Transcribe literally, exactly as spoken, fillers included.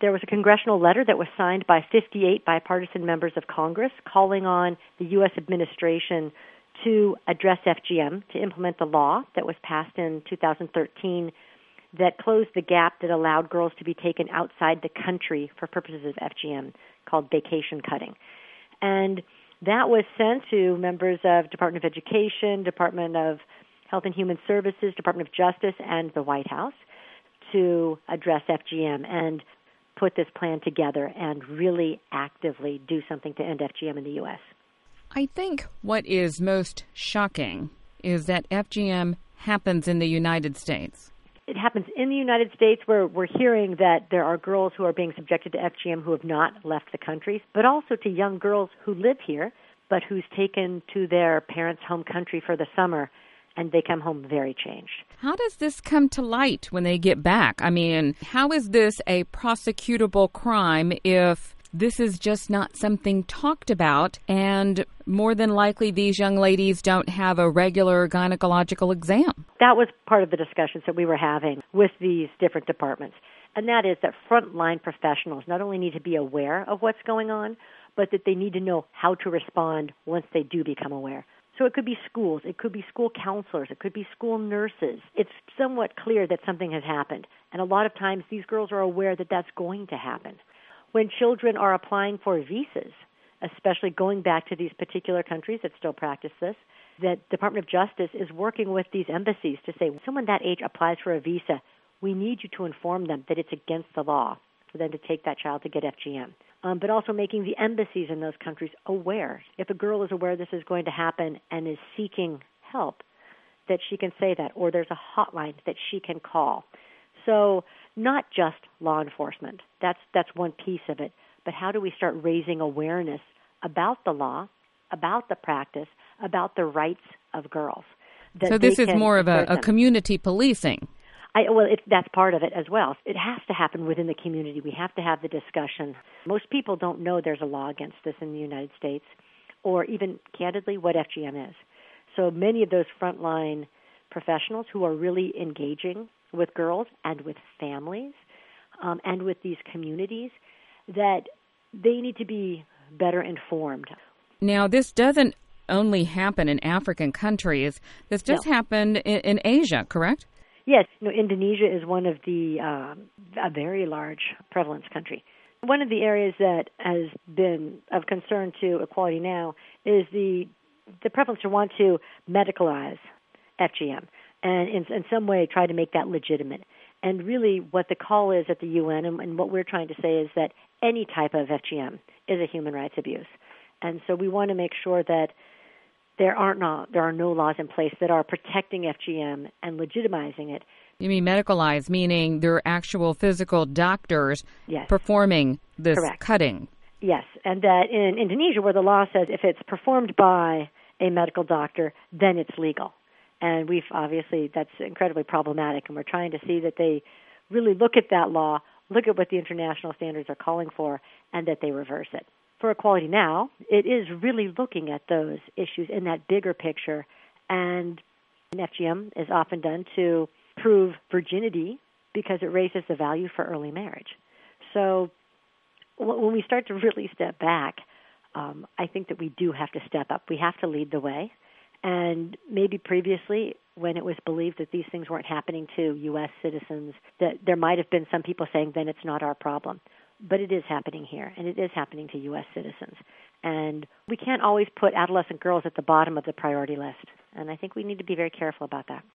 There was a congressional letter that was signed by fifty-eight bipartisan members of Congress calling on the U S administration to address F G M, to implement the law that was passed in two thousand thirteen that closed the gap that allowed girls to be taken outside the country for purposes of F G M, called vacation cutting. And that was sent to members of Department of Education, Department of Health and Human Services, Department of Justice, and the White House to address F G M and put this plan together and really actively do something to end F G M in the U S. I think what is most shocking is that F G M happens in the United States. It happens in the United States, where we're hearing that there are girls who are being subjected to F G M who have not left the country, but also to young girls who live here, but who's taken to their parents' home country for the summer, and they come home very changed. How does this come to light when they get back? I mean, how is this a prosecutable crime if this is just not something talked about, and more than likely these young ladies don't have a regular gynecological exam? That was part of the discussions that we were having with these different departments, and that is that frontline professionals not only need to be aware of what's going on, but that they need to know how to respond once they do become aware. So it could be schools, it could be school counselors, it could be school nurses. It's somewhat clear that something has happened, and a lot of times these girls are aware that that's going to happen. When children are applying for visas, especially going back to these particular countries that still practice this, the Department of Justice is working with these embassies to say, when someone that age applies for a visa, we need you to inform them that it's against the law for them to take that child to get F G M. Um, but also making the embassies in those countries aware. If a girl is aware this is going to happen and is seeking help, that she can say that, or there's a hotline that she can call. So not just law enforcement. That's that's one piece of it. But how do we start raising awareness about the law, about the practice, about the rights of girls? So this is more of a, a community policing. I, well, it, that's part of it as well. It has to happen within the community. We have to have the discussion. Most people don't know there's a law against this in the United States, or even, candidly, what F G M is. So many of those frontline professionals who are really engaging with girls and with families um, and with these communities, that they need to be better informed. Now, this doesn't only happen in African countries. This does no. happen in, in Asia, correct? Yes. You know, Indonesia is one of the, um, a very large prevalence country. One of the areas that has been of concern to Equality Now is the the prevalence to want to medicalize F G M and in, in some way try to make that legitimate. And really what the call is at the U N and, and what we're trying to say is that any type of F G M is a human rights abuse. And so we want to make sure that there aren't not, there are no laws in place that are protecting F G M and legitimizing it. You mean medicalized, meaning there are actual physical doctors yes. performing this Correct. cutting? Yes, and that in Indonesia, where the law says if it's performed by a medical doctor, then it's legal. And we've obviously, that's incredibly problematic, and we're trying to see that they really look at that law, look at what the international standards are calling for, and that they reverse it. For Equality Now, it is really looking at those issues in that bigger picture, and F G M is often done to prove virginity because it raises the value for early marriage. So when we start to really step back, um, I think that we do have to step up. We have to lead the way. And maybe previously, when it was believed that these things weren't happening to U S citizens, that there might have been some people saying, then it's not our problem. But it is happening here, and it is happening to U S citizens. And we can't always put adolescent girls at the bottom of the priority list. And I think we need to be very careful about that.